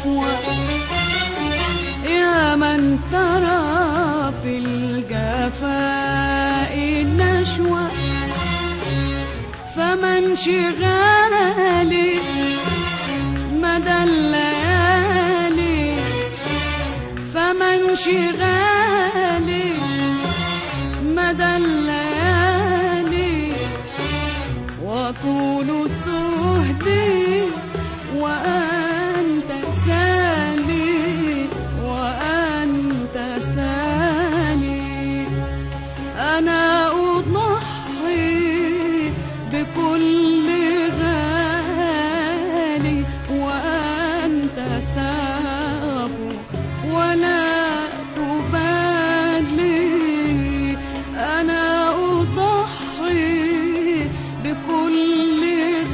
صفوة يا من ترى في الجفاء النشوة، فمن شغالي مدى الليالي، فمن شغالي مدى الليالي، وطول سهدي وأنت سالي، وأنت سالي. أنا أضحي بكل غالي وأنت تعفو ولا تبالي. أنا أضحي بكل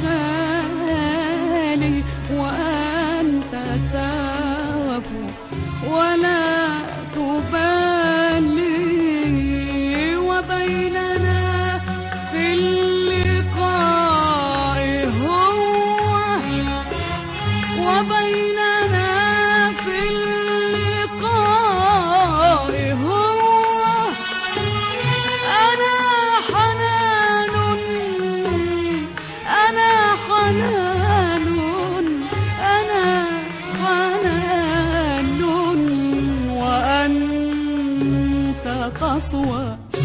غالي وأنت تعفو ولا تبالي. وبيننا في اللقاء هو، وبيننا في اللقاء هو، أنا حنان، أنا حنان، أنا حنان، وأنت قسوة.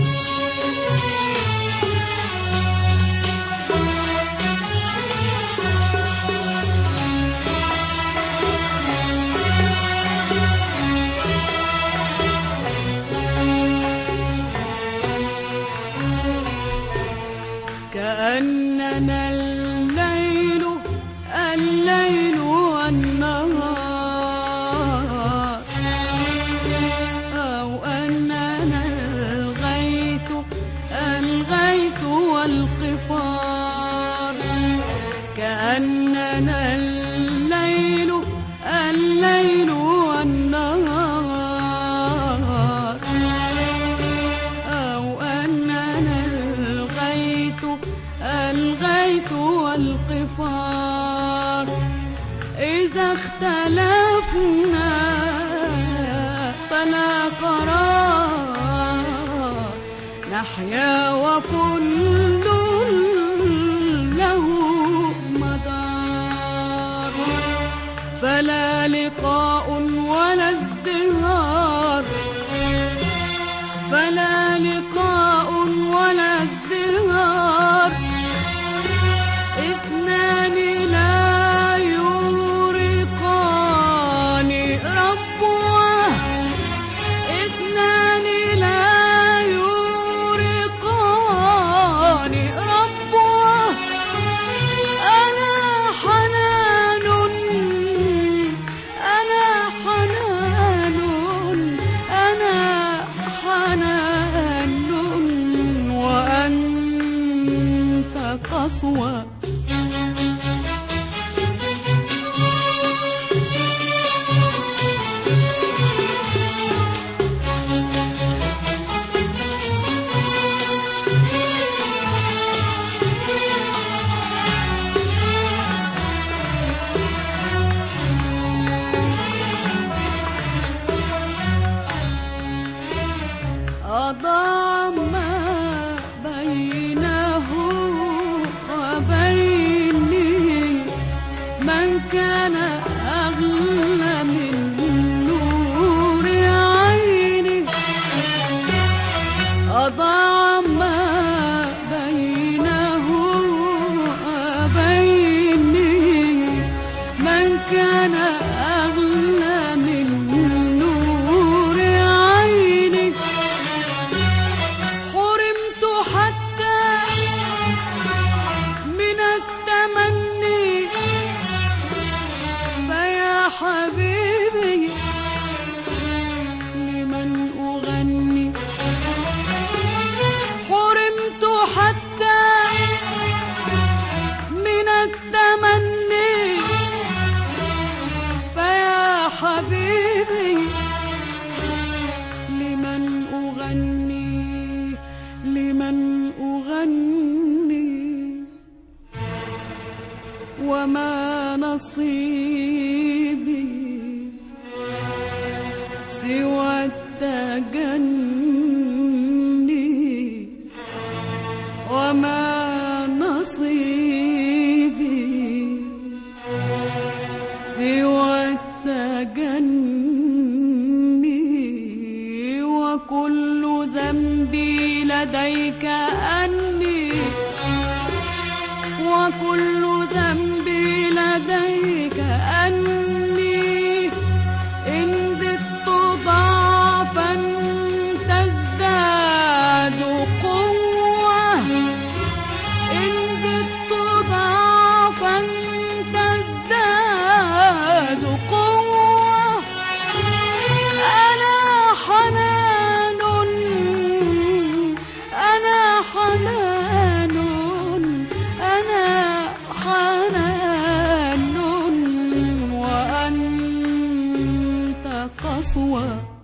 كأننا الليل، الليل والنهار، أو أننا الغيث، الغيث والقفار. كأننا الليل، الليل والنهار، أو أننا الغيث، الغيث والقفار. إذا اختلفنا فلا قرار، نحيا وكل له مدار. فلا لقاء ولا ازدهار، فلا لقاء ولا ازدهار. اثنان لا يورقان ربوه، اثنان لا يورقان ربوه. أنا حنان، أنا حنان، أنا حنان، وأنت قسوة. أضاع ما بينه وبيني، من كان أغلى من نور عيني. أضاع ما بينه وبيني، من كان أغلى من نور عيني. حرمت حتى من التمني، فيا حبيبي لمن أغني. حرمت حتى من التمني، فيا حبيبي لمن أغني، لمن أغني. وما نصيبي سوى التجني وما نصيبي سوى التجني وكل ذنبي لديك أني وكل ذنبي لديك أني إن زدت ضعفا تزداد قوة إن زدت ضعفا تزداد قوة أنا حنان أنا حنان أنا حنان وأنت قسوة